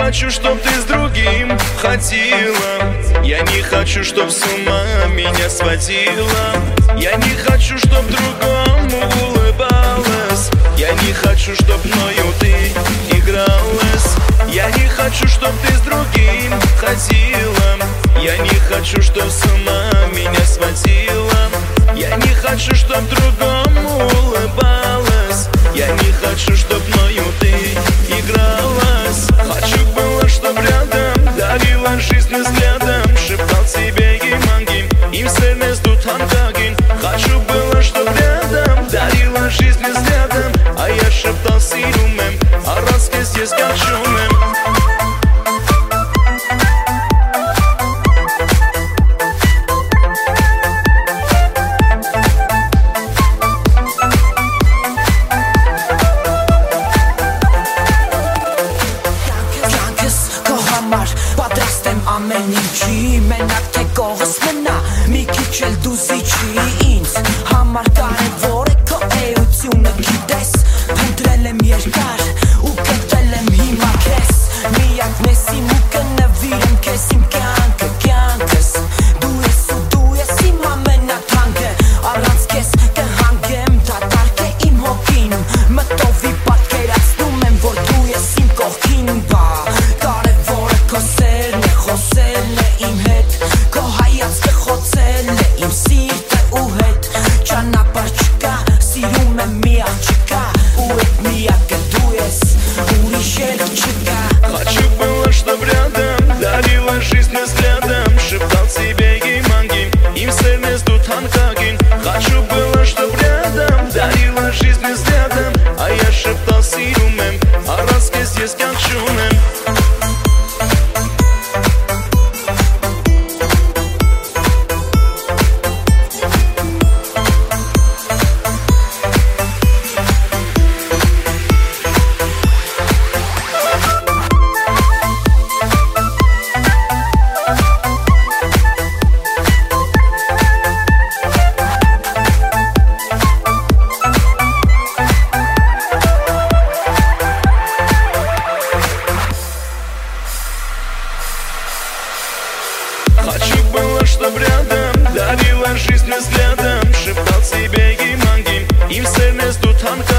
хочу, чтоб ты с другим ходила. Я не хочу, чтоб с ума меня сводила. Я не хочу, чтоб другому улыбалась. Я не хочу, чтоб мною ты игралась. Я не хочу, чтоб ты с другим ходила. Я не хочу, чтоб с ума меня сводила. Я не хочу, чтоб другому улыбалась. Я не хочу, чтоб мною ты игралась. Хочу было, чтоб рядом дарила жизнь взглядом. Шептал тебе гимангим, им сельнес тут хангагин. Хочу было, чтоб рядом дарила жизнь взглядом. А я шептал сирумем, а разке здесь гачумем. Պատրաստեմ ամեն ինչի, մենակ թե կողս մնա, մի քիչ էլ դուզիչի ինձ համար կարևոր է քո էությունը գիտես, փնտրել եմ երկար ու գտել եմ հիմա քեզ, միակն ես իմ ու կնվիրեմ քեզ իմ կյանքս, դու ես իմ ամենաթանկը, առանց քեզ կհանգեմ, դատարկ է իմ հոգին, մտովի պատկերացնում եմ, որ դու ես իմ կողքին, խոսել է իմ հետ, քո հայացքը խոցել է իմ սիրտը ու հետ, ճանապարհ չկա, սիրում եմ միակ չկա, ու այդ միակը դու ես, ուրիշ էլ չկա. Хочу было, чтоб рядом дарила жизнь взглядом. Шептал тебе гимангим, им сельнес тут хангагин. Хочу было, чтоб рядом дарила жизнь взглядом. А я шептал сирумем, а разке здесь гачумем. Хочу было, чтоб рядом дарила жизнь взглядом. Шептал тебе гимангим, им сельнес тут ханка.